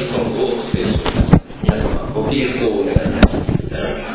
リソングを斉唱いたします。皆様ご起立をお願いいたします。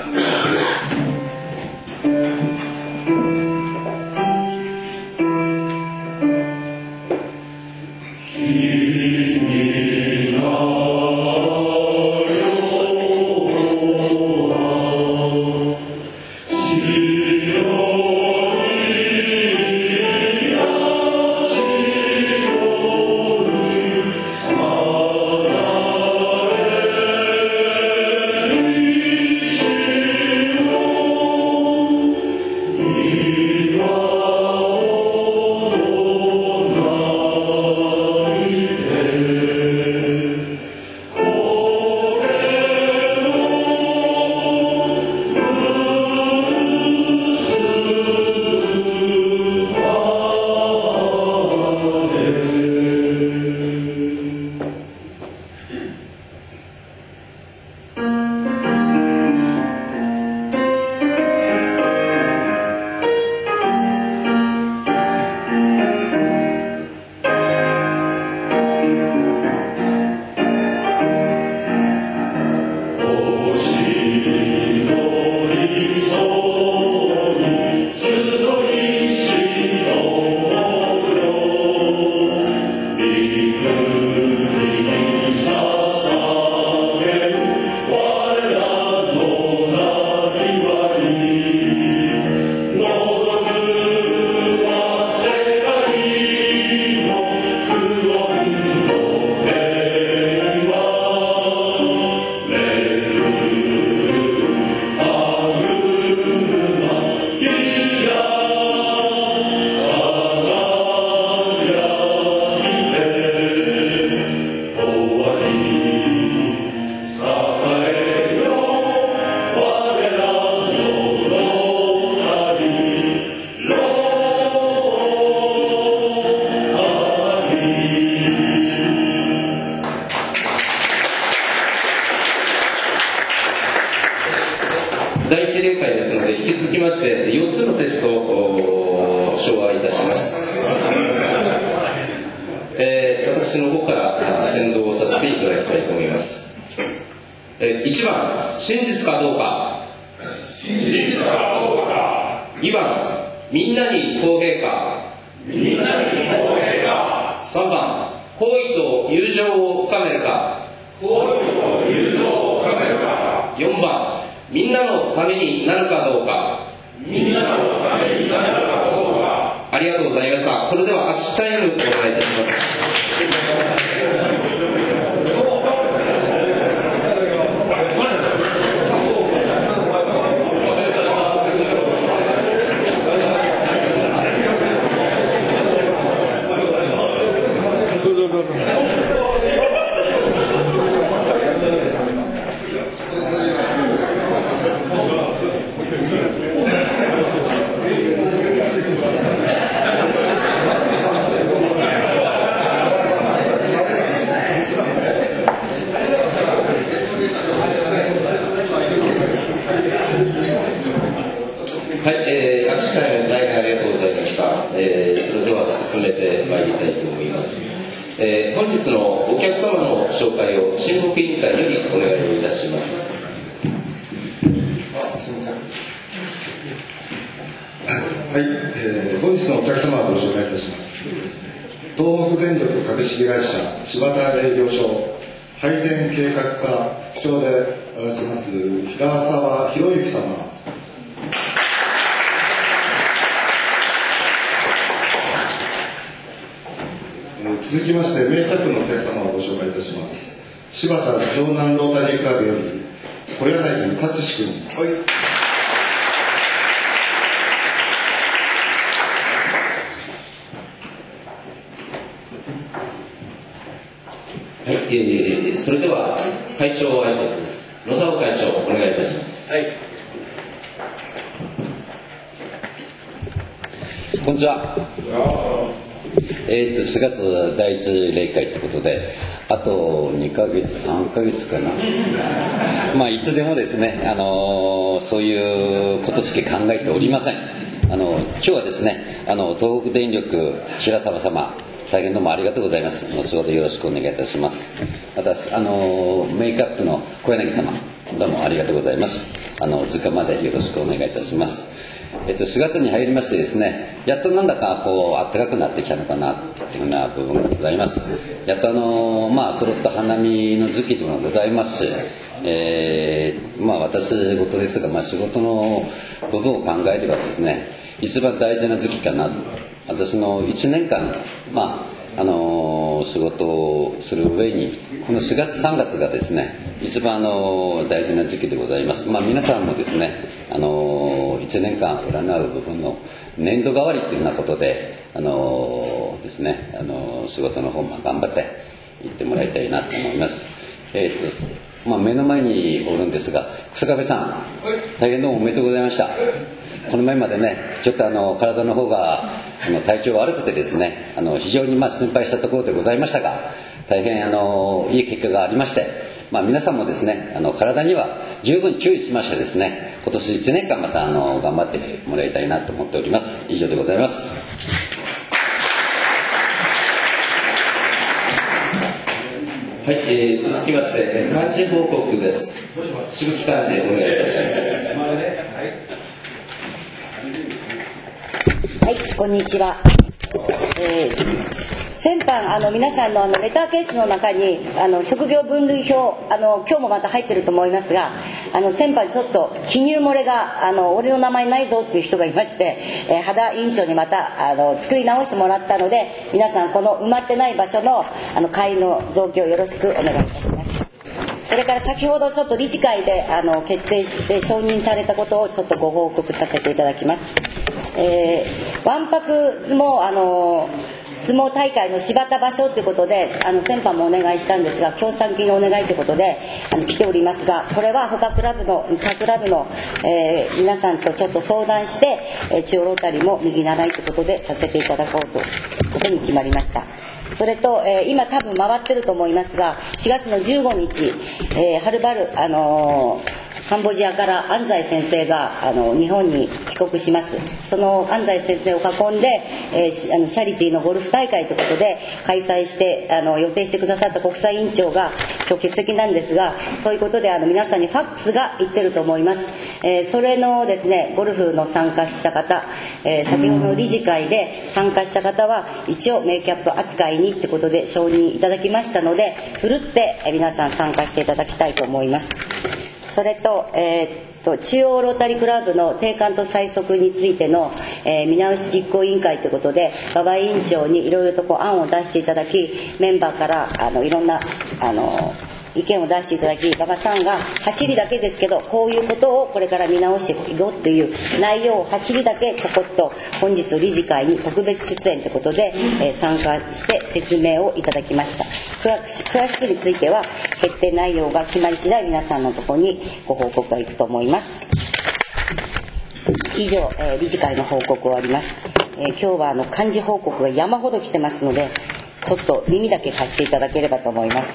第一例会ですので、引き続きまして4つのテストを紹介いたします。私の方から先導をさせていただきたいと思います。1番、真実かどうか。 真実かどうか。 2番、みんなに公平か。 みんなに公平か。 3番、好意と友情を深めるか。 好意と友情を深めるか。 4番、みんなのためになるかどうか。 みんなのためになるかどうか。 ありがとうございました。それでは握手タイムお願いいたします。はい、握手会の大変ありがとうございました。それでは進めてまいりたいと思います。本日のお客様の紹介を親睦委員会よりお願いをいたします。 はい、本日のお客様をご紹介いたします。東北電力株式会社柴田営業所配電計画課副長であらせます平沢博之様。続きまして名宅のお客様をご紹介いたします。柴田城南ロータリークラブより小柳達志君。 はい、それでは会長挨拶です。野沢会長お願いいたします。 はい。こんにちは。4月第一例会ということで、あと2ヶ月3ヶ月かな。まあいつでもですね、そういうことしか考えておりません。今日はですね、東北電力白沢様、 大変どうもありがとうございます。後ほどよろしくお願いいたします。またメイクアップの小柳様、どうもありがとうございます。図鑑までよろしくお願いいたします。4月に入りましてですね、やっとなんだか暖かくなってきたのかなというような部分がございます。やっと揃った花見の時期でもございますし、私事ですが、仕事の部分を考えればですね、一番大事な時期かな。私の1年間、仕事をする上にこの4月3月がですね、一番大事な時期でございます。皆さんもですね、1年間占う部分の年度代わりというようなことでですね、仕事の方も頑張っていってもらいたいなと思います。目の前におるんですが、草壁さん、大変どうもおめでとうございました。この前までね、ちょっと体の方が体調悪くてですね、非常に心配したところでございましたが、大変いい結果がありまして、皆さんもですね、体には十分注意しましてですね、今年1年間また頑張ってもらいたいなと思っております。以上でございます。 はい、続きまして幹事報告です。渋木幹事お願いいたします。 はい、こんにちは。先般皆さんのレターケースの中に職業分類表今日もまた入ってると思いますが、先般ちょっと記入漏れが俺の名前ないぞっていう人がいまして、肌委員長にまた作り直してもらったので、皆さんこの埋まってない場所の会員の増強よろしくお願いいたします。それから先ほどちょっと理事会で決定して承認されたことをちょっとご報告させていただきます。わんぱく相撲大会の柴田場所ということで先般もお願いしたんですが、協賛金のお願いということで来ておりますが、これは他クラブの皆さんとちょっと相談して、中央ロータリーも右習いということでさせていただこうということに決まりました。それと、今多分回ってると思いますが、4月の15日、はるばるカンボジアから安西先生が日本に帰国します。その安西先生を囲んで、チャリティーのゴルフ大会ということで開催して予定してくださった国際委員長が今日欠席なんですが、そういうことで皆さんにファックスが行ってると思います。それのですね、ゴルフの参加した方、先ほどの理事会で参加した方は一応メイキャップ扱いにってことで承認いただきましたので、ふるって皆さん参加していただきたいと思います。それと、中央ロータリークラブの定款と催促についての、見直し実行委員会ということで、馬場委員長にいろいろと案を出していただき、メンバーからいろんな意見を出していただき、馬場さんが走りだけですけどこういうことをこれから見直していこうという内容を走りだけちょこっと本日の理事会に特別出演ということで、参加して説明をいただきました。詳しくについては決定内容が決まり次第皆さんのところにご報告がいくと思います。以上、理事会の報告終わります。今日は幹事報告が山ほど来てますので、ちょっと耳だけ貸していただければと思います。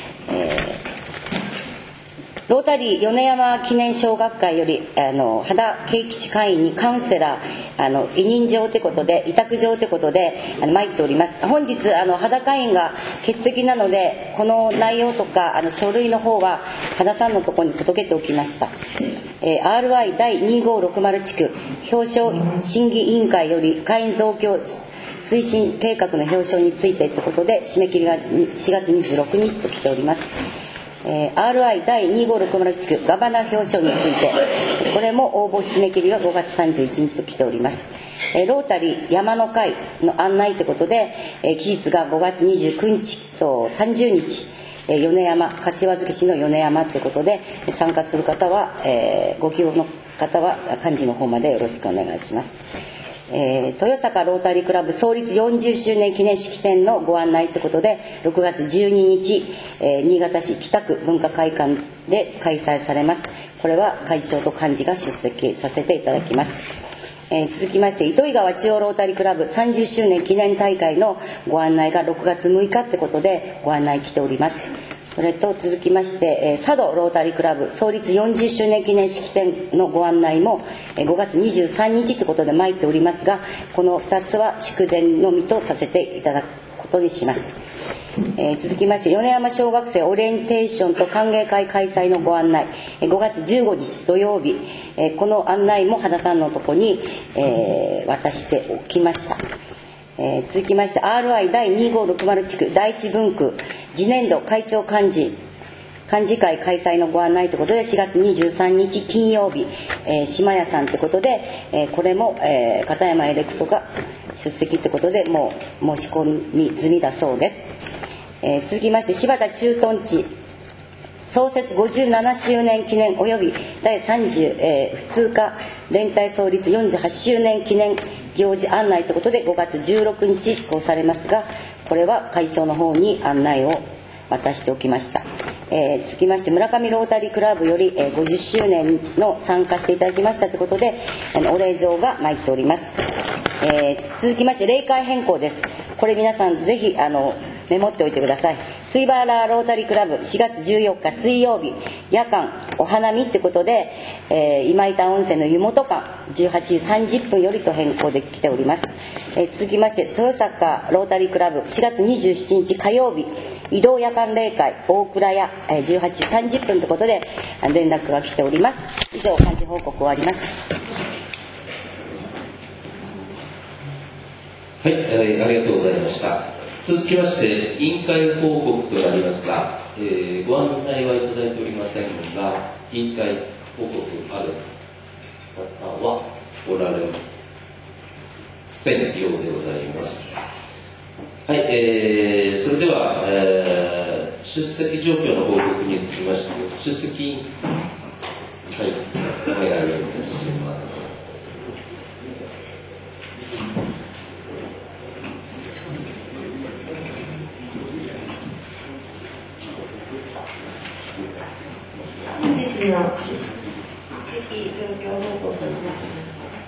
ロータリー米山記念小学会より秦慶吉会員にカウンセラー委任状ということで委託状ということで参っております。本日秦会員が欠席なので、この内容とか書類の方は秦さんのところに届けておきました。RI 第2560地区表彰審議委員会より会員増強推進計画の表彰についてということで締め切りが4月26日と来ております。RI 第2560地区ガバナ表彰について、これも応募締め切りが5月31日と来ております。ロータリー山の会の案内ということで、期日が5月29日と30日、米山柏崎市の米山ということで、参加する方は、ご希望の方は幹事の方までよろしくお願いします。豊坂ロータリークラブ創立40周年記念式典のご案内ということで、6月12日、新潟市北区文化会館で開催されます。これは会長と幹事が出席させていただきます。続きまして糸魚川中央ロータリークラブ30周年記念大会のご案内が6月6日ということでご案内来ております。それと続きまして佐渡ロータリークラブ創立40周年記念式典のご案内も5月23日ということで参っておりますが、この2つは祝電のみとさせていただくことことにします。続きまして米山小学生オリエンテーションと歓迎会開催のご案内、5月15日土曜日、この案内も羽田さんのとこに、渡しておきました。続きまして RI 第2560地区第一分区次年度会長幹事会開催のご案内ということで4月23日金曜日、島屋さんということで、これも、片山エレクトが出席ということでもう申し込み済みだそうです。続きまして柴田駐屯地創設57周年記念及び第30、普通科連隊創立48周年記念行事案内ということで5月16日施行されますが、これは会長の方に案内を渡しておきました。続きまして村上ロータリークラブより、50周年の参加していただきましたということでお礼状が参っております。続きまして例会変更です。これ皆さんぜひメモっておいてください。水原ロータリークラブ4月14日水曜日夜間お花見ということで、今板温泉の湯本館18時30分よりと変更できております。続きまして豊坂ロータリークラブ4月27日火曜日移動夜間例会大倉屋18時30分ということで連絡が来ております。以上幹事報告終わります。 はい、ありがとうございました。続きまして委員会報告となりますが、ご案内はいただいておりませんが委員会報告ある方はおられませんようでございます。はい、それでは、出席状況の報告につきまして出席はいお願いいたします。 本日の出席状況報告をいたします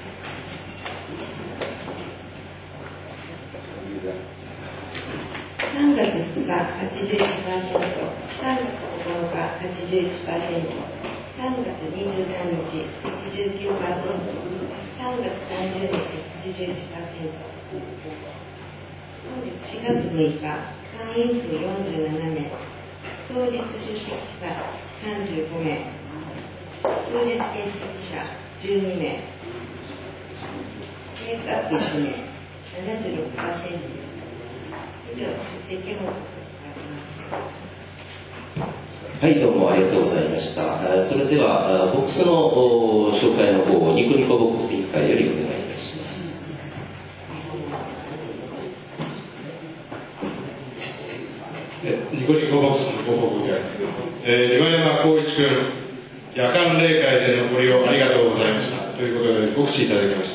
。3月2日 81%、3月9日 81%、3月23日 89%、3月30日 81%、本日4月6日会員数47名、当日出席者35名、当日欠席者12名、テイクアップ1名、76%。以上、出席報告があります。 はい、どうもありがとうございました。それではボックスの紹介の方をニコニコボックス委員会よりお願いいたします。 ニコニコボックスのご報告であります。岩山光一君、夜間例会でのご利用ありがとうございましたということでご口いただきました。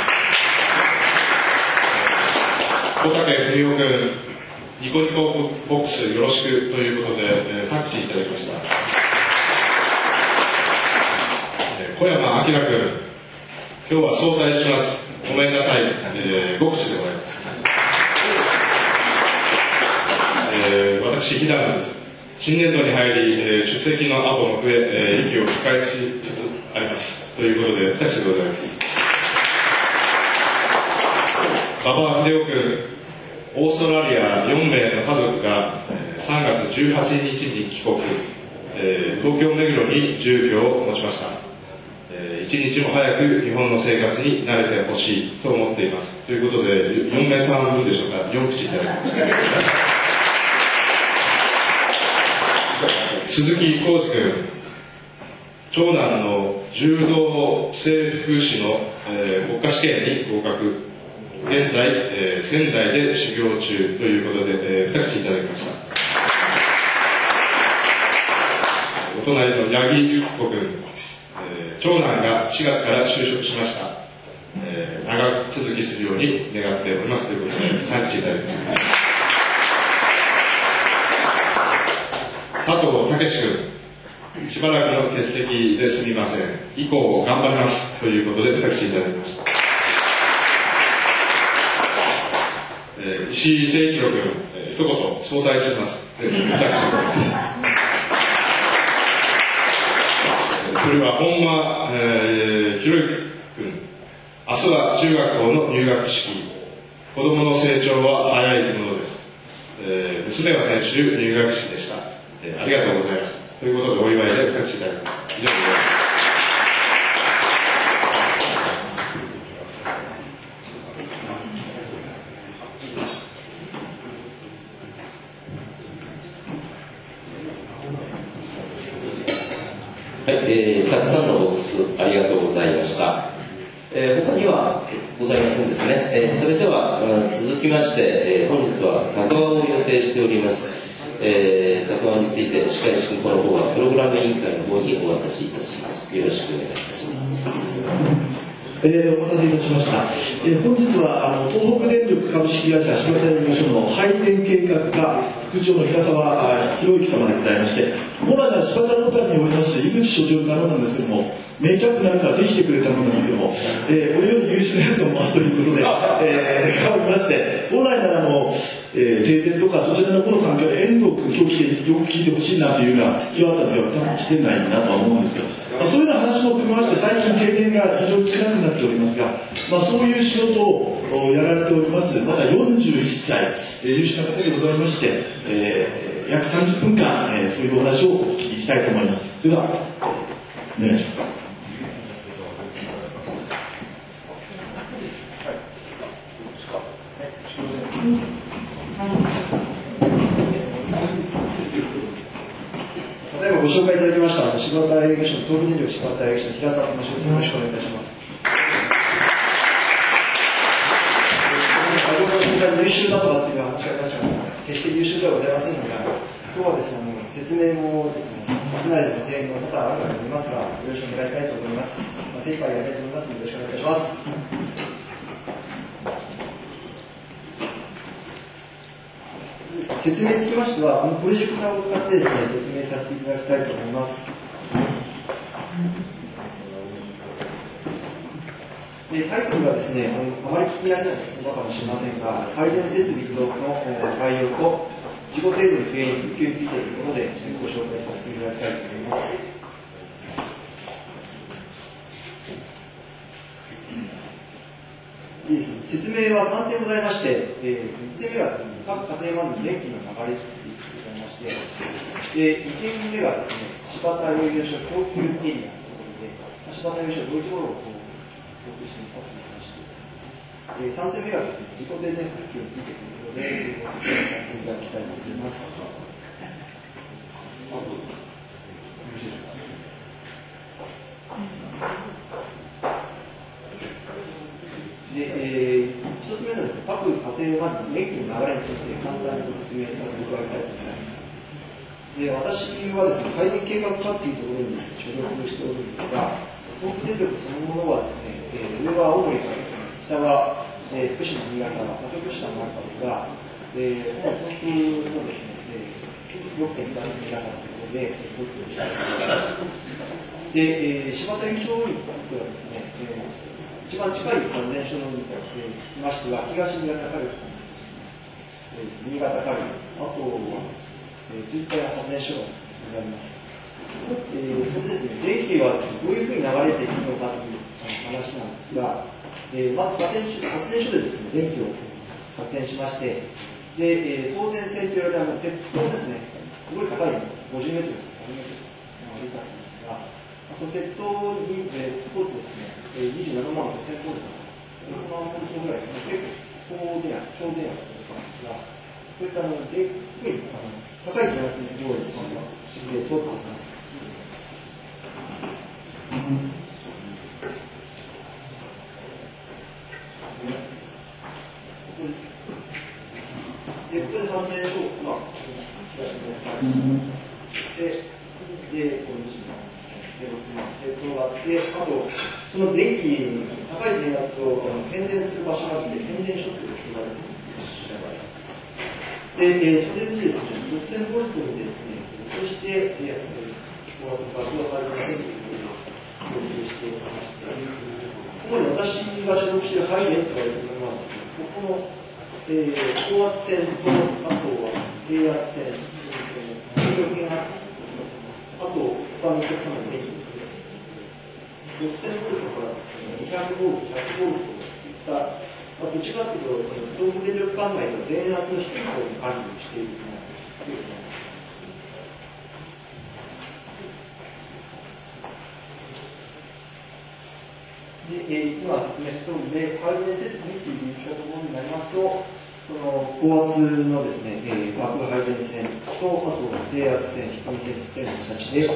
小竹文雄君、ニコニコボックスよろしくということで3口いただきました。小山明君、今日は早退します。ごめんなさい。5口でございます。私、日高です。新年度に入り、出席のアポも増え、息を吹き返しつつあります。ということで、2口でございます。馬場秀夫君、オーストラリア4名の家族が3月18日に帰国、東京目黒に住居を持ちました。一日も早く日本の生活に慣れてほしいと思っています。ということで、4名さん分でしょうか、4口いただきました。鈴木浩二君、長男の柔道整復師の、国家試験に合格、現在、仙台で修行中ということで、2口いただきました。お隣の八木由紀子君、長男が4月から就職しました。長続きするように願っておりますということで、3口いただきました。佐藤武志君、しばらくの欠席ですみません。以降頑張りますということで2口いただきました。石井誠一郎君、一言早退します。2口いただきます。それは本間、ひろゆき君、明日は中学校の入学式。子供の成長は早いものです。 娘は先週入学式でした。ありがとうございました。ということでお祝いでお託しいただきました。以上でございます。 はい、たくさんのボックスありがとうございました。他にはございませんですね。それでは続きまして、本日はタクワを予定しております。タクワについて司会進行の方はプログラム委員会の方にお渡しいたします。よろしくお願いいたします。 お待たせいたしました。本日は東北電力株式会社柴田営業所の配電計画課副長の平沢博之様でございまして、本来なら柴田の谷におります井口所長からなんですけども、メイキャップなんかできてくれたものなんですけども、俺より優秀なやつを回すということで、変わりまして、本来なら停電とかそちらの方の環境で遠藤君今日来てよく聞いてほしいなというような気はあったんですけど、多分来てないなとは思うんですけど、そういうような話も含めまして、最近停電が非常に少なくなっておりますが、そういう仕事をやられております、まだ41歳、優秀な方でございまして、約30分間、そういうお話をお聞きしたいと思います。それではお願いします。 例えばご紹介いただきました柴田営業所の東北電力柴田営業所の平沢と申します。よろしくお願いいたします。先ほどの瞬間に優秀だとかっていう話がありましたが、決して優秀ではございませんので、今日はですね、説明もですね、国内での提言も多々あるかと思いますが、よろしくお願いしたいと思います。精一杯やりたいと思いますので、よろしくお願いいたします。説明につきましては、このプロジェクターを使ってですね、説明させていただきたいと思います。タイトルがですね、あまり聞き慣れない言葉かもしれませんが、配電設備不足の概要と事故程度の原因、復旧についてということでご紹介させていただきたいと思います。いいですね、説明は3点ございまして、1点目はですね、各家庭までの電気の流れということでございまして、2点目がですね、柴田営業所供給エリアということで、柴田営業所どういうところを供給しているかという話です。3点目がですね、自己停電復旧についてということで、ご説明させていただきたいと思います。よろしいでしょうか。1つ目のですね、各家庭までの電気の流れについて簡単にご説明させていただきたいと思います。私はですね、配電計画課というところにですね、所属しておるんですが、東北電力そのものはですね、上は青森からですね、下は、福島、新潟、東京下の中ですが、東北のですね、6県東新潟ということで、供給したいと思います。で、柴田営業所についてはですね、一番近い発電所につきましては、東新潟火力さんです、新潟火力、あとは、東海発電所がございます。それでですね、電気はどういうふうに流れていくのかという話なんですが、まず発電所でですね、電気を発電しまして、で、送電線といわれる鉄塔ですね、すごい高い50メートル、100メートル歩いたんですが、その鉄塔に通ってですね、27万5000トルとか、6万トルぐらい、結構超電圧だったんですが、そういったすごい高い電圧の量で通っています。で、ここで発電所がで、この鉄塔があって、あと、その電気に高い電圧を変電する場所があって、変電所というのが呼ばれています。で、それでですね、6000ボルトにですね、そして、こう場所があるので、供給していまして、主に私が所属している配電と言われているものなんですけど、ここの、高圧線と、あとは低圧線、電力が、あと、他のお客様の電気6000ボルトから200ボルト、100ボルトといった、どっちかというと、 東北電力管内の電圧の低い方に管理をしているということになります。で今説明した通りで、配電設備というところになりますと、その高圧のですね、バック配電線と、あと低圧線、低い線というような形で、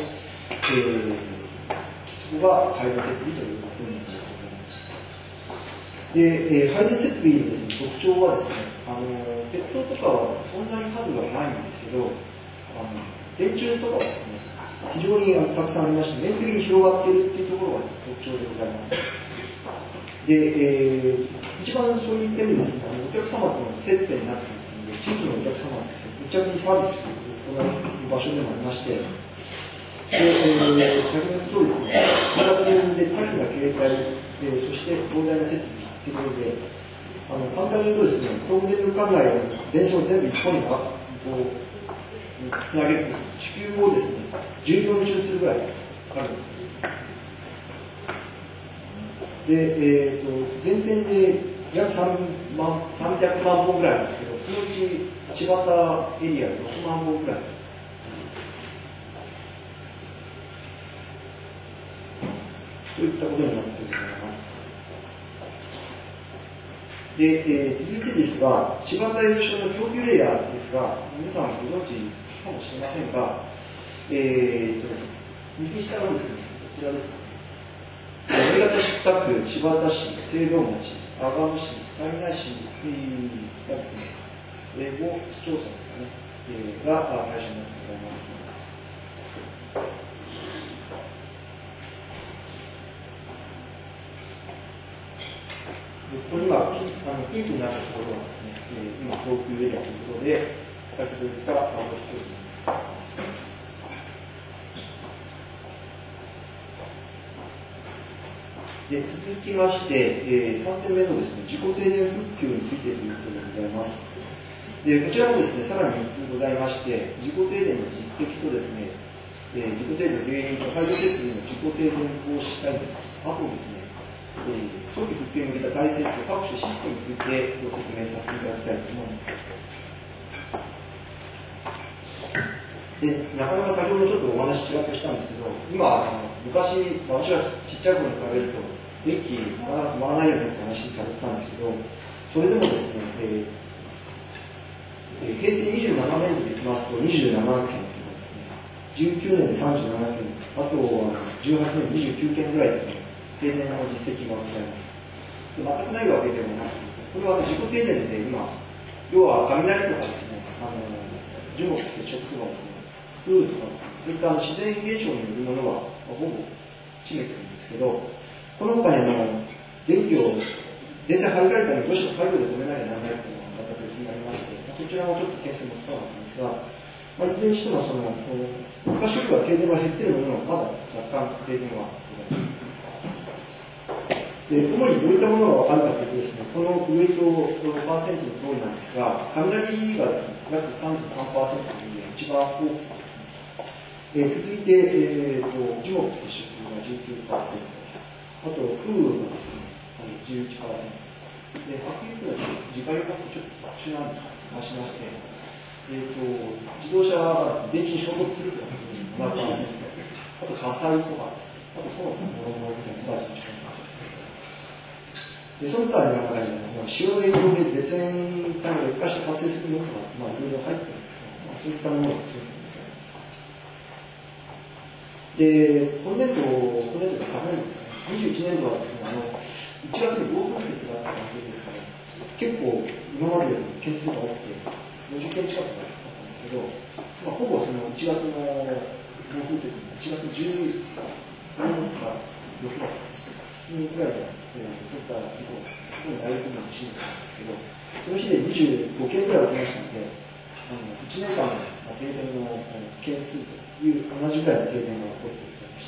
そこが配電設備というふうになります。で、配電設備のですね、特徴はですね、鉄塔とかはそんなに数がないんですけど、電柱とかはですね、非常にたくさんありまして、面積に広がっているというところが特徴でございます。で、一番そういった意味ですね、お客様との接点になってますので、地域のお客様にですね、ぶっちゃけにサービスを行う場所でもありまして、で、先ほど言った通りですね、開発で多岐な形態、そして膨大な設備ということで、簡単に言うとですね、東北電力管内の電線を全部一本につなげると、地球をですね、10秒に中するぐらいあるんです。で、全体で約300万本ぐらいあるんですけど、そのうち千葉エリアで6万本ぐらい。といったことになってございます。で、続いてですが、千葉大陸省の供給レイヤーですが、皆さんご存知かもしれませんが、右下のですね、こちらですね。新潟市北区、千葉田市、清涼町、阿賀野市、海南市がですね、5市町村ですかね、が対象になってございます。ここにはピンクになったところはですね、今、供給エリアということで、先ほど言った市町村になります。で続きまして、3点目のですね、自己停電復旧についてということでございます。でこちらもですね、さらに3つございまして、自己停電の実績とですね、自己停電の原因と配慮設備の自己停電防止対策、あとですね、早期復旧に向けた体制と各種システムについてご説明させていただきたいと思います。でなかなか先ほどちょっとお話ちらっとしたんですけど、今、昔、私がちっちゃい頃に比べると、電気なかなか止まらないよねって話されてたんですけど、それでもですね、平成27年度でいきますと27件とかですね、19年で37件、あと18年で29件ぐらいですね、停電の実績がございます。で全くないわけではなくてですね、これは自己停電で今、要は雷とかですね、樹木接触とかですね、風雨とかですね、そういった自然現象によるものはほぼ占めてるんですけど、この他に電線張り替えるためにどうしても作業で止めなきゃならないというのがまた別になりまして、そちらもちょっと件数も使わないんですが、いずれにしても昔よりは停電は減っているものの、まだ若干停電はございます。で主にどういったものが分かるかというとですね、このウエイトパーセントの通りなんですが、雷がですね、約 33% という一番多くですね、続いて、樹木接触が 19%、あと風雨がですね、11%、で白雪が自家用化とちょっと特殊なんでしまして、自動車が電池に衝突するというのが 7%、あと火災とかですね、あとその他のものみたいなのが 11%。でその他の中に潮の影響で絶縁が劣化して発生するものがいろいろ入ってるんですけど、そういったものがで今年度が昨年ですかね、21年度はですね、1月に暴風雪があった関係ですから、結構今までより件数が多くて50件近くだったんですけど、ほぼその1月の暴風雪の1月14日か6日ぐらいで取った事故が特に大規模な地域なんですけど、その日で25件ぐらい起きましたので、1年間の停電の件数という同じぐらいの停電が起こっていました。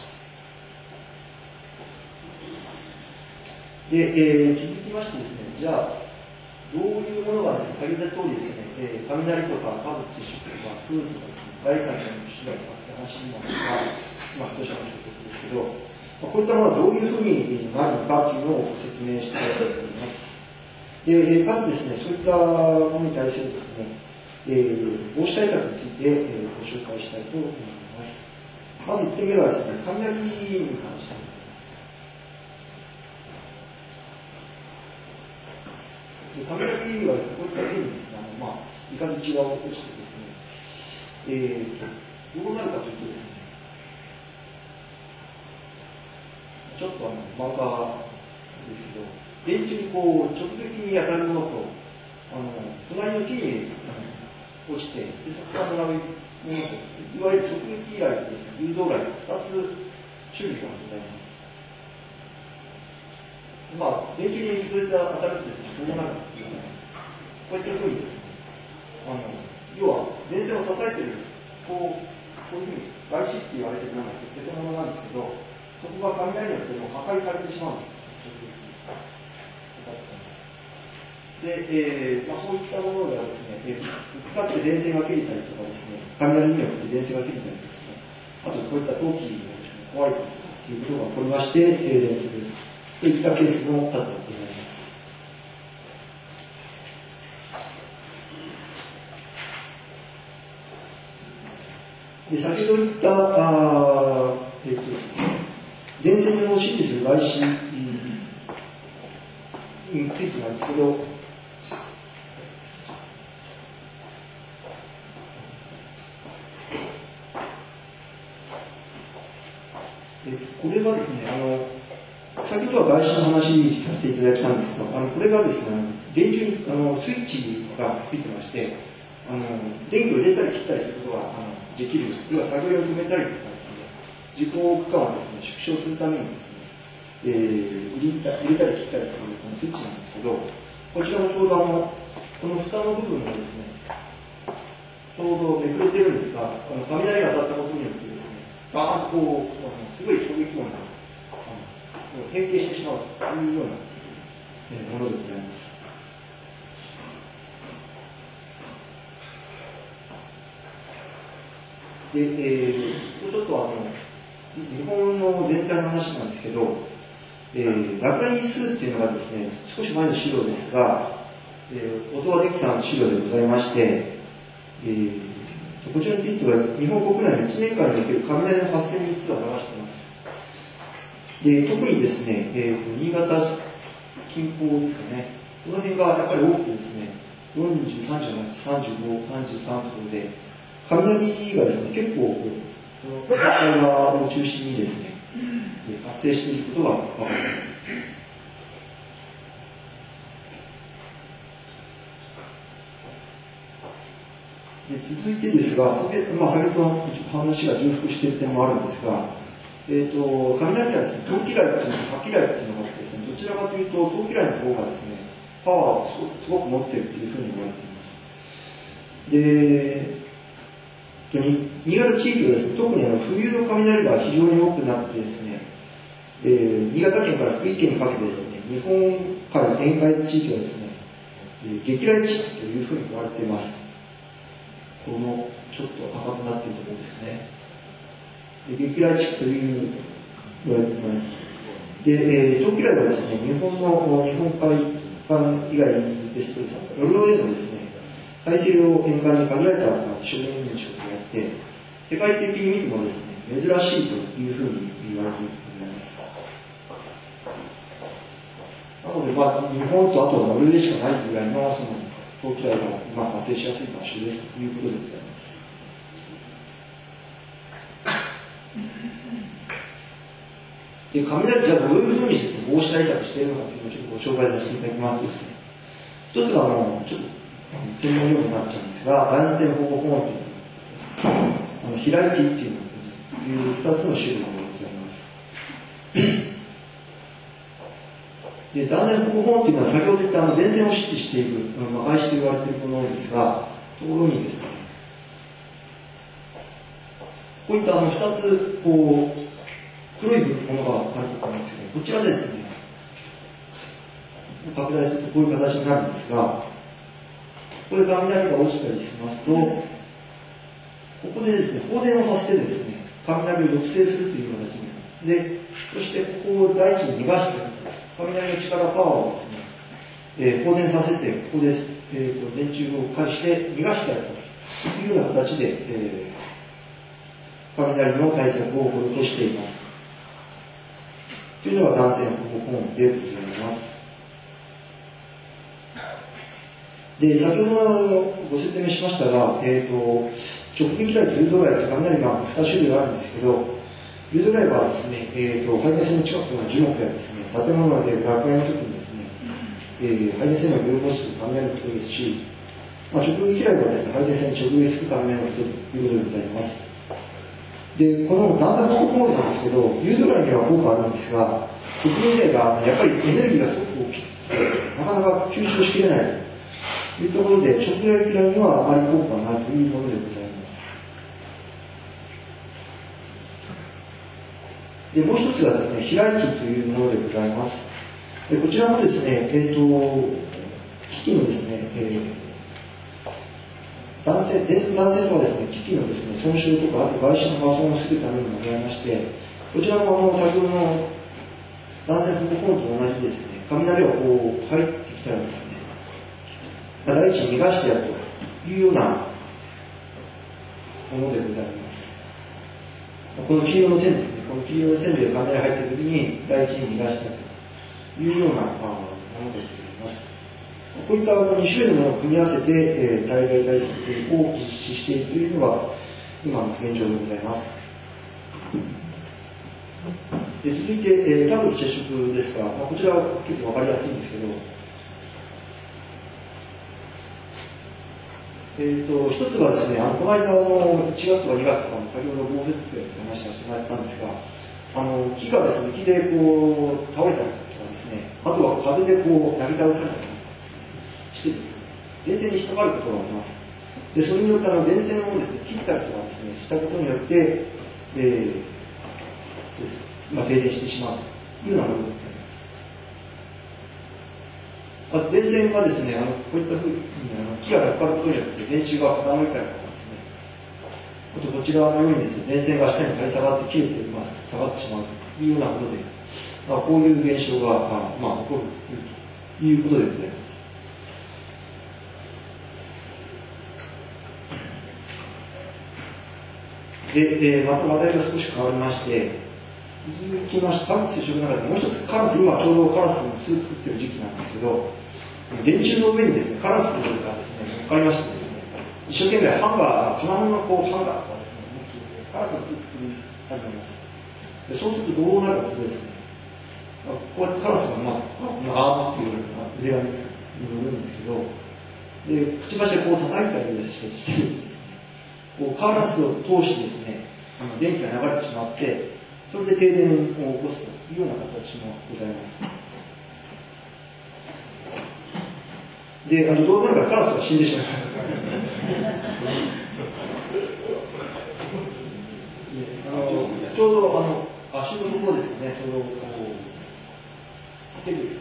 で、続きましてですね、じゃあ、どういうものがですね、先ほど言った通りですね、雷とか火物接触とか風雨とかですね、第三者の被害とかって話になるのが、当社の衝突ですけど、こういったものはどういうふうになるのかというのをご説明したいと思います。 で、かつですね、そういったものに対するですね、防止対策について、ご紹介したいと思います。まず1点目はですね、雷に関してで雷はですね、こういったふうにですね、雷が落ちてですね、どうなるかというとですね、ちょっと漫画ですけど、電柱にこう直撃に当たるものと、隣の木に落ちて、でそこからもらうものと、いわゆる直撃雷とですね、誘導雷、2つ種類がございます。電柱にそれで当たるとですね、どうなるかというとですね、こういったふうにですね、要は電線を支えている、こういうふうに外視って言われているものが鉄のものなんですけど、そこが雷によっても破壊されてしまうんです。で、そういったものがですね、ぶつかって電線が切れたりとかですね、雷によって電線が切れたりですね、あとこういった陶器がですね、壊れたりということが起こりまして、停電するといったケースも多々ございます。で、先ほど言ったですね、電線を支持する外資についてなんですけど、これはですね、先ほどは外資の話させていただいたんですが、これがですね、電柱にスイッチがついてまして、電気を入れたり切ったりすることができる、要は作業を止めたりとかですね、時効区間をですね、縮小するためにですね、入れたり切ったりするこのスイッチなんですけど、こちらもちょうどこの蓋の部分がですね、ちょうどめくれてるんですが、雷が当たったことによってですね、バーンとこう、すごい衝撃音が変形してしまうというようなものでございます。で、ちょっと日本の全体の話なんですけど、落雷日数っていうのがですね、少し前の資料ですが、音羽電機さんの資料でございまして、こちらについては日本国内の1年間における雷の発生日数を表しています。で、特にですね、新潟近郊ですかね、この辺がやっぱり多くてですね、40、38、35、33度で、雷がですね、結構、この海側を中心にですね、発生していることが分かります。で続いてですが、先ほどの話が重複している点もあるんですが、雷はですね、陶器雷というのと火器雷というのがあってですね、どちらかというと、陶器雷の方がですね、パワーをすごく持っているというふうに言われています。で、新潟地域はですね、特に冬の雷が非常に多くなってですね、新潟県から福井県にかけてですね、日本海沿岸地域はですね、激雷地域というふうに言われています。このちょっと赤くなっているところですね。激雷地区という言われています。で、陶器雷はですね、日本海岸以外ですと、ノルウェーのですね、大西洋沿岸に限られた少年現象であって、世界的に見てもですね、珍しいというふうに言われています。なので、日本とあとはノルウェーしかないぐらいの陶器雷が発生しやすい場所ですということでございます。で、雷じゃあどういうふうにですね、防止対策しているのかというのをちょっとご紹介させていただきますとですね、一つはちょっと専門用語になっちゃうんですが、断線保護法というのですね、開きっていう二つの種類がございます。で、断線保護法というのは先ほど言った電線を指揮している、愛して言われているものですが、ところにですね、こういった二つ、黒いものがあると思うんですけど、こちらでですね、拡大するとこういう形になるんですが、ここで雷が落ちたりしますと、ここでですね、放電をさせてですね、雷を抑制するという形になります。で、そしてここを大地に逃がして、雷の力、パワーをですね、 放電させて、ここで、電柱を介して逃がしてやるというような形で、雷の対策を施しています。というのが断線保護本でございます。で、先ほどご説明しましたが、直撃雷と誘導雷と雷が2種類あるんですけど、誘導雷はですね、配電線の近くの樹木やですね、建物で落雷の時にですね、配電線を誘導する雷のことですし、直撃雷はですね、配電線に直撃する雷のことということでございます。で、この断線保護本なんですけど、誘導雷には効果あるんですが、直撃雷がやっぱりエネルギーがすごく大きくて、なかなか吸収しきれないというところで、直撃雷にはあまり効果がないというものでございます。で、もう一つがですね、飛来機というものでございます。で、こちらもですね、機器のですね、電線断線とはですね、機器のですね、損傷とか、あと外資の破損をするためにもございまして、こちらも先ほどの断線保護本と同じですね、雷がこう入ってきたらですね、第一に逃がしてやるというようなものでございます。この黄色の線ですね、この黄色の線で雷入ったときに第一に逃がしたというようなものでございます。こういった2種類のものを組み合わせて、対外対策を実施しているというのが今の現状でございます。で、続いて、多物接触ですが、こちらは結構わかりやすいんですけど、一つはですね、この間1月とか2月とかも先ほど豪雪で話をしてもらったんですが、木がですね、木でこう倒れたりとかですね、あとは風でこうなぎ倒されたりとかしてですね、電線に引っかかることがあります。で、それによって電線をですね、切ったりとかですね、したことによって、停電してしまうというようなものでございます。電線はですね、こういったふうに木が引っ張ることによって電柱が傾いたりとかですね、あとこちらのようにですね、電線が下に垂れ下がって切れて、下がってしまうというようなことで、こういう現象が、起こるということでございます。で、また話題が少し変わりまして、続きまして、多物接触の中でもう一つ、カラス、今ちょうどカラスの巣作ってる時期なんですけど、電柱の上にですね、カラスがですね、乗っかりましてですね、一生懸命ハンガー、金物のこうハンガーとかですね、カラスの巣作り始めます。で、そうするとどうなるかとですね、こうやってカラスがアームっていうような腕輪に乗るんですけど、で、くちばしでこう叩いたりしてですね、こうカラスを通してですね、電気が流れてしまって、それで停電を起こすというような形もございます。で、どうなるかカラスが死んでしまいます。ちょうど足のところですね、ちょうど手ですね、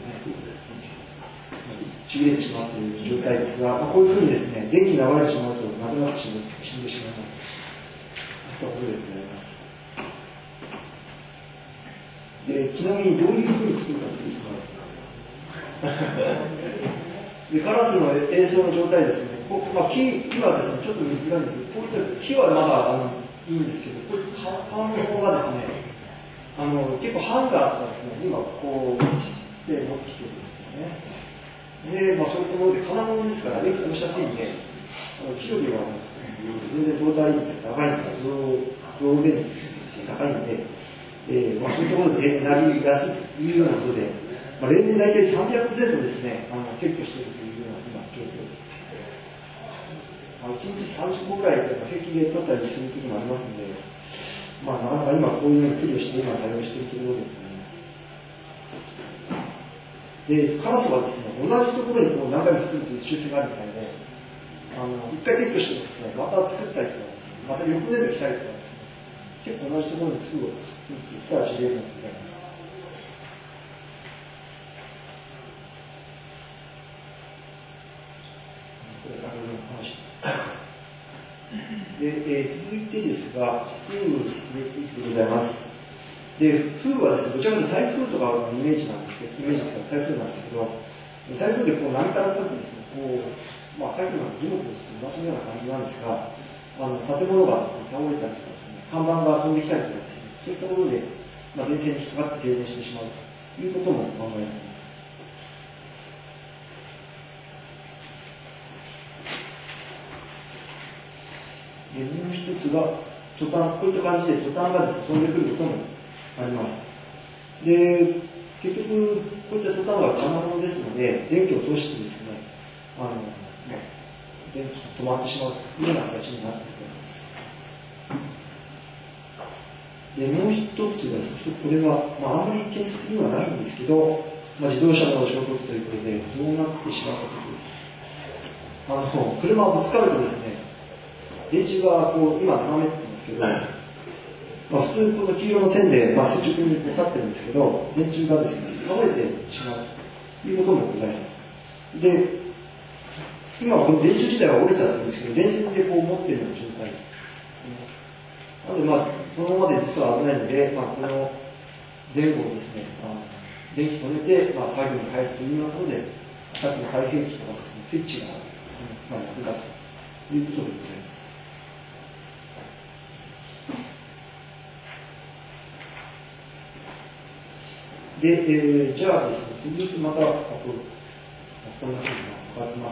ちぎれてしまうという状態ですが、こういうふうにですね、電気が流れてしまうとなくなってしまって死んでしまいます。ということでございます。で、ちなみにどういうふうに作るかというとで、カラスの演奏の状態ですね、木はですね、ちょっと見づらいんですけど、こういった木はまだいいんですけど、こういう皮の方がですね、結構ハンガーとかですね、今こうで持ってきてるんですね。で、そういうところで金物ですから、電気が押しやすいんで、木よりは全然動体率が高いので、増電率が高いので、そういうところでなりやすいというようなことで、例年大体300前後ですね、撤去しているというような今状況です。1日30個ぐらい平気で取ったりする時もありますので、なかなか今こういうふうに苦慮して今対応しているところでございます。で、カラスはですね、同じところにこう何回も作るという習性があるみたいで、一回撤去してですね、また作ったりとかですね、また翌年度来たりとかですね、結構同じところに作っていった事例もございます。これ先ほどの話です。で、続いてですが、風でございます。で、風はですね、どちらかというと台風とかのイメージなんですけど、台風なんですけど、 台風でこう波からさってですね、台風の樹木と同じような感じなんですが、建物がですね、倒れたりとかですね、看板が飛んできたりとかですね、そういったことで、電線に引っかかって停電してしまうということも考えられます。で、もう一つが、トタン、こういった感じでトタンがですね、飛んでくることもあります。で、結局、こういったトタンは金物ですので、電気を通してですね、電気が止まってしまうというような形になっています。で、もう一つがですね、これは、あんまり建設にはないんですけど、自動車の衝突ということで、どうなってしまったことですね。車をぶつかるとですね、電柱がこう、今斜めってますけど、普通この黄色の線で、垂直に立ってるんですけど、電柱がですね、倒れてしまうということもございます。で、今この電柱自体は折れちゃったんですけど、電線でこう持っているような状態。なので、このままで実は危ないので、この前後をですね、電気止めて、作業に入るというようなことで、さっきの開閉器とかですね、スイッチが、役立つということでございます。で、じゃあですね、続いてまた、こんなふうに変わってます。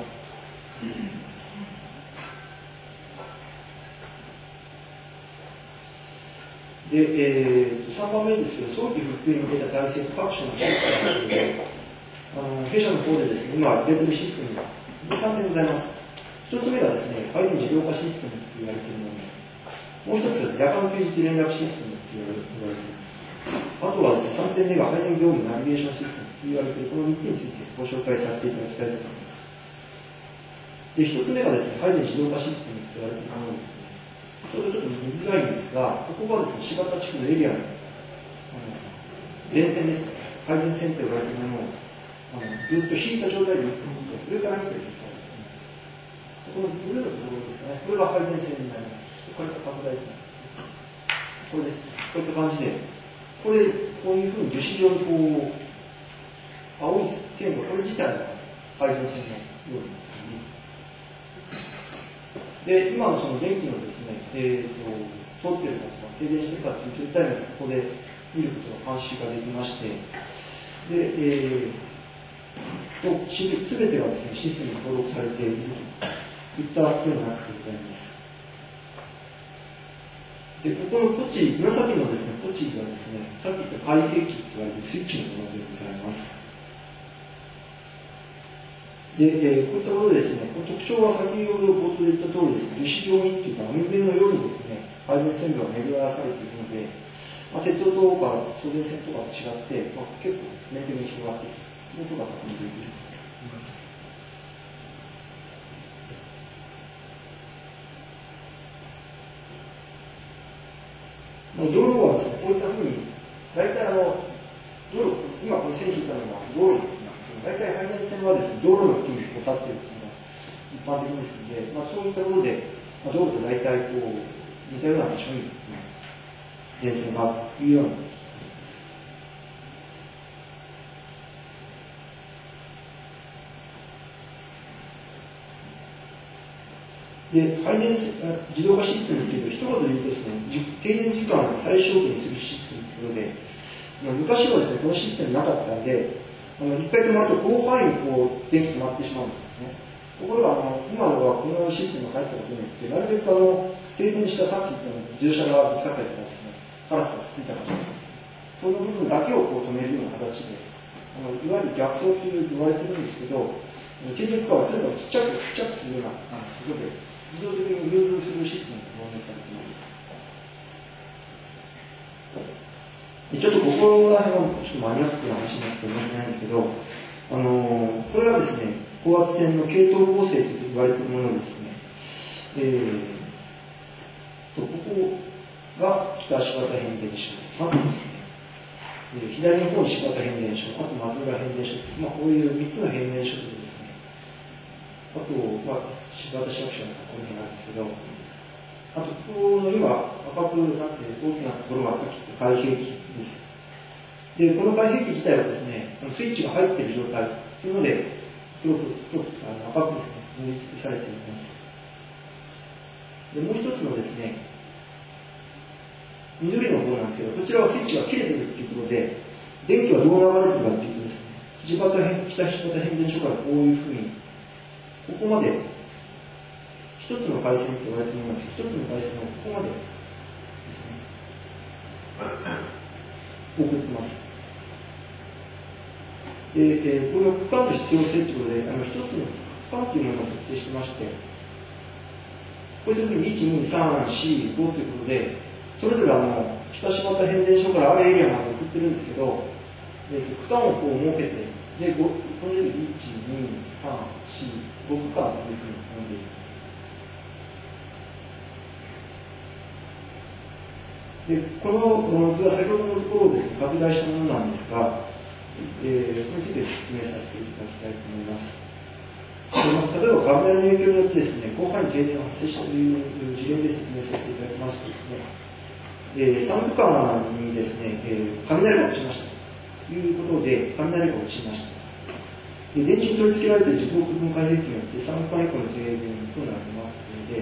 で、3番目ですけど、早期復旧に向けた体制と各種の技術ということで、弊社の方でですね、今、入れてるシステムが3点ございます。1つ目がですね、配電自動化システムと言われているもの。もう一つが夜間休日連絡システムと言われている。あとはですね、3点目が配電業務ナビゲーションシステムと言われている、この3点についてご紹介させていただきたいと思います。で、1つ目がですね、配電自動化システムと言われているものですね。ちょっと見づらいんですが、ここがですね、柴田地区のエリアの電線ですね、配電線と言われているものをずっと引いた状態で上から見てる状態ですね。このブルーのところですね、これが配電線になります。これが拡大線です。これです。こういった感じで、こういうふうに樹脂状にこう、青い線が、これ自体が配電線のように。で、今のその電気のですね、通っているかとか、停電しているかという状態もここで見ることが監視ができまして、で、すべてがですね、システムに登録されているといったようになってございます。で、ここのポチ、紫のですね、ポチがですね、さっき言った開閉器と言われているスイッチのものでございます。で、こういったことでですね、この特徴は先ほど冒頭で言った通りですね、樹脂状にっていうか、海辺のようにですね、配電線路が巡らされているので、鉄道とか送電線とかと違って、結構面積に広がっているということが確認できると思います。道路はですね、こういったふうに、大体道路、今これ線引いたのが道路大体配電線はですね、道路の付近に立っているのが一般的ですので、そういったことで、道路と大体こう似たような場所に、電線があるというようなことです。で、配電自動化システムというと、一言で言うとですね、停電時間を最小限にするシステムということで、昔はですね、このシステムなかったので、一回止まると広範囲にこう電気止まってしまうんですね。ところが今のはこのシステムが入ったことによって、なるべく停電したさっき言った自動車がぶつかったりとかですね、カラスがついた場所、その部分だけをこう止めるような形で、いわゆる逆走と言われてるんですけど、停電負荷をとにかくちっちゃくするようなことで、自動的に融通するシステムが導入されています。ちょっとここら辺はちょっとマニアックな話になって申し訳ないんですけど、これがですね、高圧線の系統構成と言われているものですね。ここが北柴田変電所、あとですね、左の方に柴田変電所、あと松浦変電所、こういう3つの変電所とですね、あと、柴田市役所のここにあるんですけど、あと、ここの今赤くなって大きなところが開閉器です。で、この開閉器自体はですね、スイッチが入っている状態というので、 黒く赤くですね、塗りつくされています。で、もう一つのですね、緑の方なんですけど、こちらはスイッチが切れてるっていうことで、電気はどう流れてるかっていうとですね、北柴田変電所からこういうふうに、ここまで、一つの回線って言われていますけど、一つの回線をここまでですね、送ってます。で、これは区間の必要性ということで、一つの区間というものを設定してまして、こういう時に1、2、3、4、5ということで、それぞれ北柴田変電所からあるエリアまで送ってるんですけど、区間をこう設けて、で、この時に1、2、3、4、5区間というふうに呼んでいます。で、この図は先ほどのところをですね、拡大したものなんですが、これについて説明させていただきたいと思います。例えば、雷の影響によってですね、広範囲に停電が発生したという事例で説明させていただきますとですね、3区間にですね、雷が落ちましたということで、雷が落ちました。で、電池に取り付けられている自動分解兵器によって3区間以降の停電となります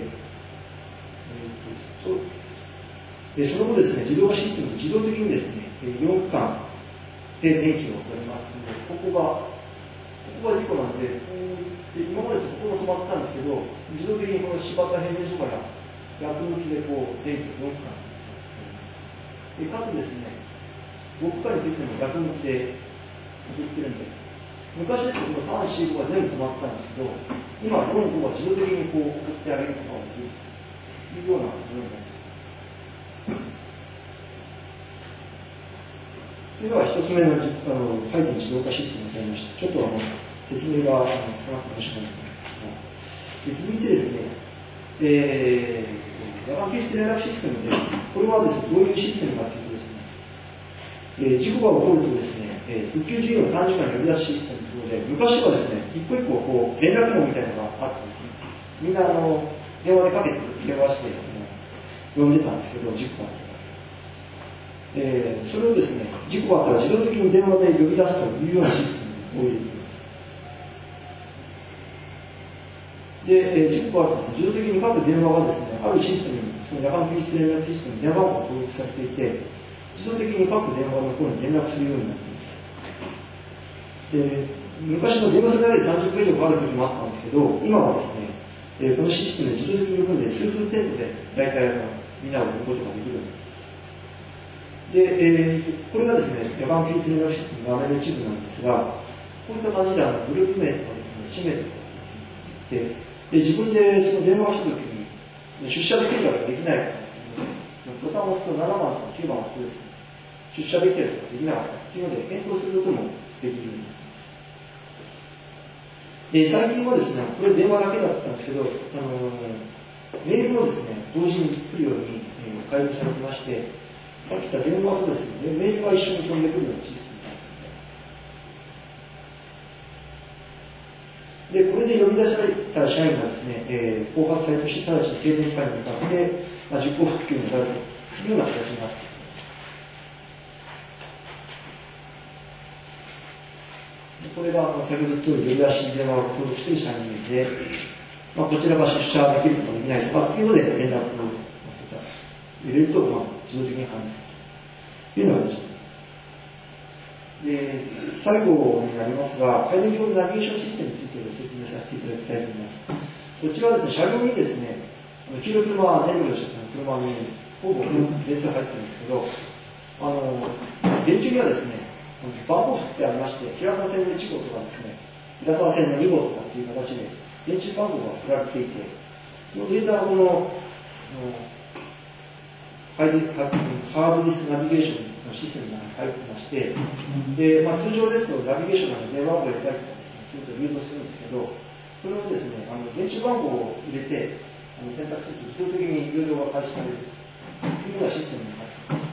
ので、その後ですね、自動化システムで自動的にですね、4区間で電気を取りますので、ここが事故なんで、今までここも止まってたんですけど、自動的にこの柴田変電所から逆向きでこう電気を4区間で、かつですね、5区間についても逆向きで送ってるんで、昔ですとこの3、4、5が全部止まってたんですけど、今4、5が自動的にこう送ってあげることができるというようなものになります。というのが一つ目の配電自動化システムになりました。ちょっと説明が少なくて申し訳ないと思います。続いてですね、夜間検出連絡システムでですね、これはですね、どういうシステムかというとですね、事故が起こるとですね、復旧事業を短時間に呼び出すシステムということで、昔はですね、一個一個こう連絡網みたいなのがあってですね、みんな電話でかけて電話して呼んでたんですけど、事故があったそれをですね、事故があったら自動的に電話で呼び出すというようなシステムを入れています。で、事故があったら自動的に各電話がですね、あるシステムに、その夜間検出連絡システムに電話番号が登録されていて、自動的に各電話の方に連絡するようになっています。で、昔の電話するだけで30分以上かかる時もあったんですけど、今はですね、このシステムで自動的に呼ぶんで、数分程度で大体みんなを呼ぶことができるようになっています。で、これがですね、夜間検出連絡システムの画面の一部なんですが、こういった感じでグループ名とかですね、氏名とかですね、で自分でその電話をしたときに出社できるかできないか、ボタンを押すと7番とか9番を押すとですね、出社できるとかできなかったというので変更することもできるようになっています。で、最近はですね、これ電話だけだったんですけど、メールもですね、同時に来るように改良されてまして、さっき言った電話とですね、メールが一緒に飛んでくるようなシステムになっています。で、これで呼び出された社員がですね、後発隊として直ちに停電化に向かって、実行復旧になるというような形になっています。これが先ほど言ったように呼び出しに電話を登録している社員で、こちらが出社できるとかできないとかというので連絡を入れると、自動的に判断するというのができます。で、最後になりますが、配電橋ナビゲーションシステムについてご説明させていただきたいと思います。こちらはですね、車両にですね、黄色い車、燃料でした車にほぼ電線入ってるんですけど、電柱にはですね、番号振ってありまして、平沢線の1号とかですね、平沢線の2号とかっていう形で、電柱番号が振られていて、そのデータがこの、ハードディスクナビゲーションのシステムに入ってまして、で、通常ですとナビゲーションなので電話番号を入れたりとかですね、すると誘導するんですけど、それをですね、電柱番号を入れて、選択すると自動的に誘導が開始されるというようなシステムになっています。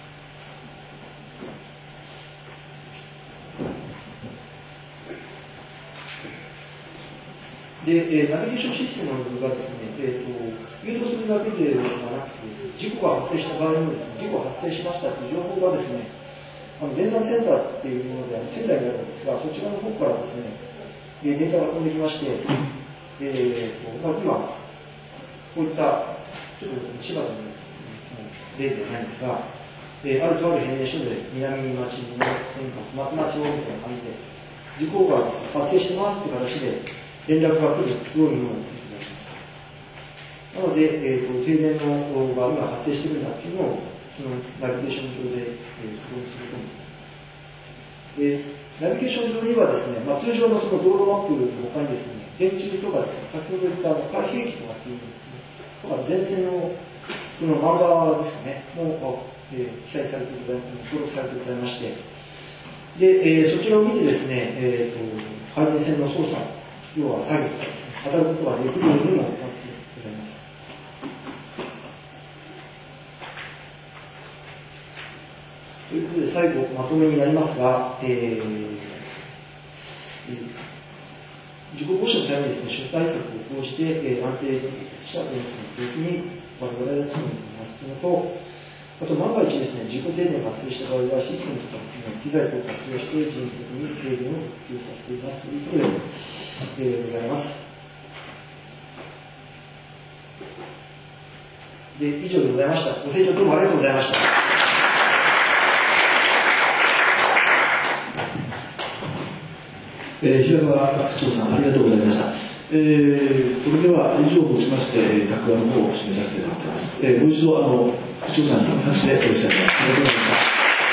で、ナビゲーションシステムがですね、誘導するだけではなくてですね、事故が発生した場合にもですね、事故が発生しましたという情報がですね、電産センターっていうもので仙台にあるんですが、そちらの方からですね、 データが飛んできまして、今、こういった、ちょっと千葉の例ではないんですが、あるとある変電所で南町の尖閣、松尾みたいな感じで、事故が発生してますって形で連絡が来るようにもなので、停電のが今発生しているんだっていうのを、そのナビゲーション上で確認すると。ナビゲーション上にはですね、通常のその道路マップの他にですね、電柱とかですね、先ほど言った開閉器とかっていうですね、とか電線のそのナンバーですかね、も記載されてございます、登録されてございまして、で、そちらを見てですね、配電線の操作、要は作業とかですね、当たることができるようにもなってございます。ということで、最後、まとめになりますが、事故防止のためにですね、諸対策を講じて、安定した電気の供給に我々は努めていますというのと、あと万が一ですね、事故停電が発生した場合はシステムとかですね、機材等を活用して迅速に停電を普及させていますということで、ございます。で、以上でございました。ご清聴どうもありがとうございました。 平沢副長さん、ありがとうございました。それでは、以上をもちまして、学話の方を締めさせていただきます。もう一度、副長さんに拍手でお願いします。ありがとうございました。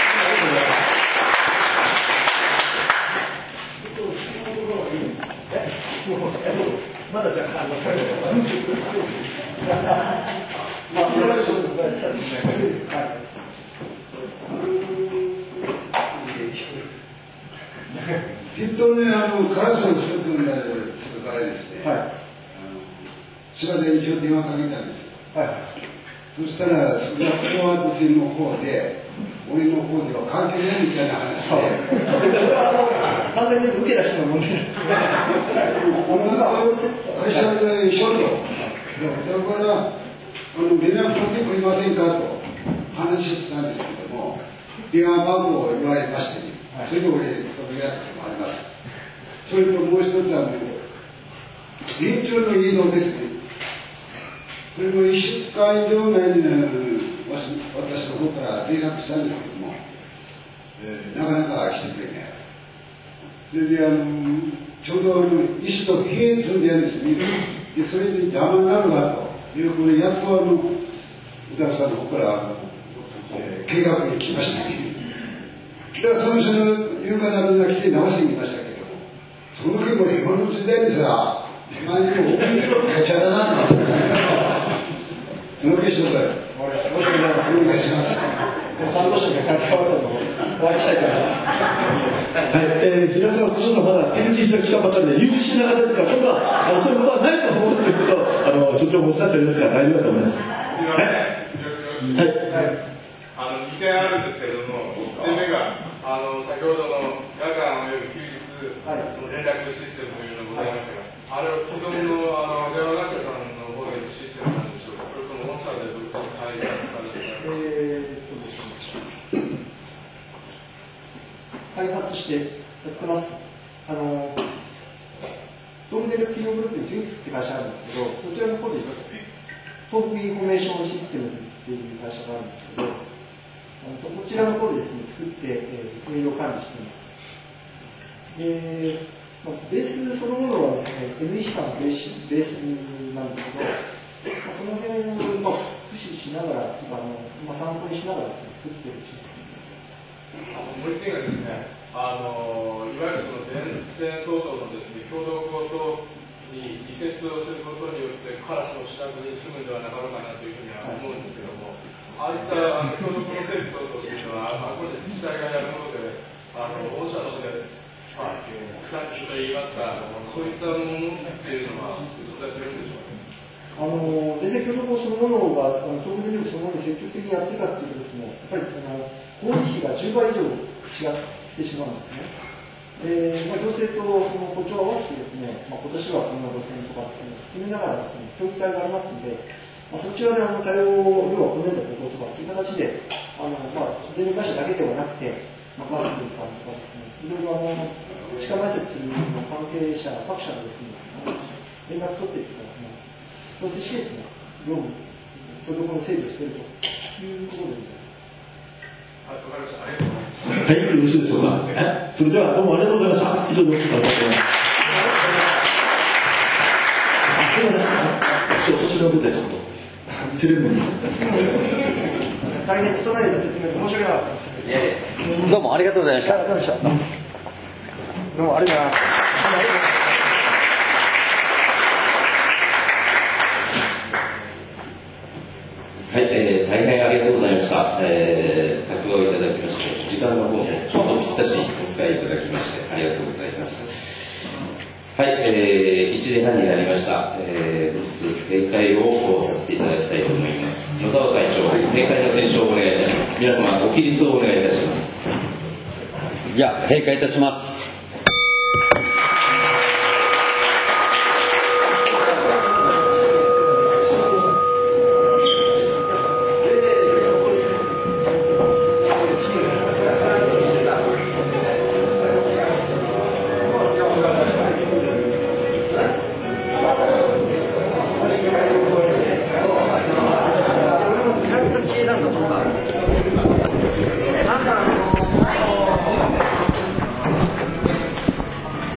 まだ若干適当にカラスをするからですね、千葉で一応電話かけたんですよ。そしたら、それはフォワード線の方で、俺の方では関係ないみたいな話で。 完全に受けた人の問題。 会社で一緒と。だから、連絡取ってくれませんかと話したんですけども、電話番号を言われましてね、それで俺、取り合ったこともあります。それともう一つは、現状の移動ですね。それも1週間以上前に私の方から連絡したんですけども、なかなか来てくれない。それでちょうど石と平積んでやるんですね。でそれで邪魔になるわということで、やっと宇田さんの方から計画に来ましたね。だからその人の夕方みんな来て直してきましたけども、その結構今の時代にさ、前にも大きい会社だなと思ってますね。その決勝だよ。 申し訳ございません。 お願いします。 その担当者が関わったのをお会いしたいと思います。 はい、平沢副長さん、まだ転勤してきたばかりで、優秀な方ですから、本当はそういうことはないと思うということを、所長もおっしゃっておりましたが、大丈夫だと思います。 すみません。2点あるんですけれども、1点目が、先ほどの夜間および休日の連絡システムというのがございましたが、あれは既存の電話会社さんの方でのシステムなんでしょうか、それとも御社でどういうふうに開発されている開発してやってます。東北電力企業グループにフィックスって会社があるんですけど、そちらの方で東北インフォメーションシステムズっていう会社があるんですけど、こちらの方でですね、作って運用管理しています。で、ベースそのものはですね、NEC さんのベースなんですけど、その辺を駆使しながら、参考にしながらですね、作っているシステムです。 もう一点がですね、いわゆるその電線等々のですね、共同構造に移設をすることによってカラスを知らずに済むんではなかろうかなというふうには思うんですけども、ああいった共同構成整備等々というのは、あくまで自治体がやるもので、御社として負担金といいますか、そういったものっていうのは存在するんでしょうか。 電線共同そのものが、東北電力そのものに積極的にやってたっていうとですね、やっぱり工事費が10倍以上違ってしまうんですね。行政とその歩調を合わせてですね、今年はこんな路線とかっていうのを決めながらですね、協議会がありますので、そちらで対応、要は今年度のこととかっていう形で、電力会社だけではなくて、 マスクさんとかですね、いろいろ歯科埋設する関係者、各社のですね、連絡取っていくとですね、そして施設が業務、プロトコルの整備をしているということで、 はい、よろしいでしょうか。それではどうもありがとうございました。以上でお聞きいただきます。すみません。そちらの舞台ちょっとセレモニー。 大変拙い説明で申し訳なかったです。 どうもありがとうございました。 どうもありがとうございます。 はい、大変ありがとうございました。卓話をいただきまして、時間の方もちょっとぴったしお使いいただきましてありがとうございます。はい、1時半になりました。本日閉会をさせていただきたいと思います。野沢会長、閉会の提唱をお願いいたします。皆様ご起立をお願いいたします。 じゃあ閉会いたします。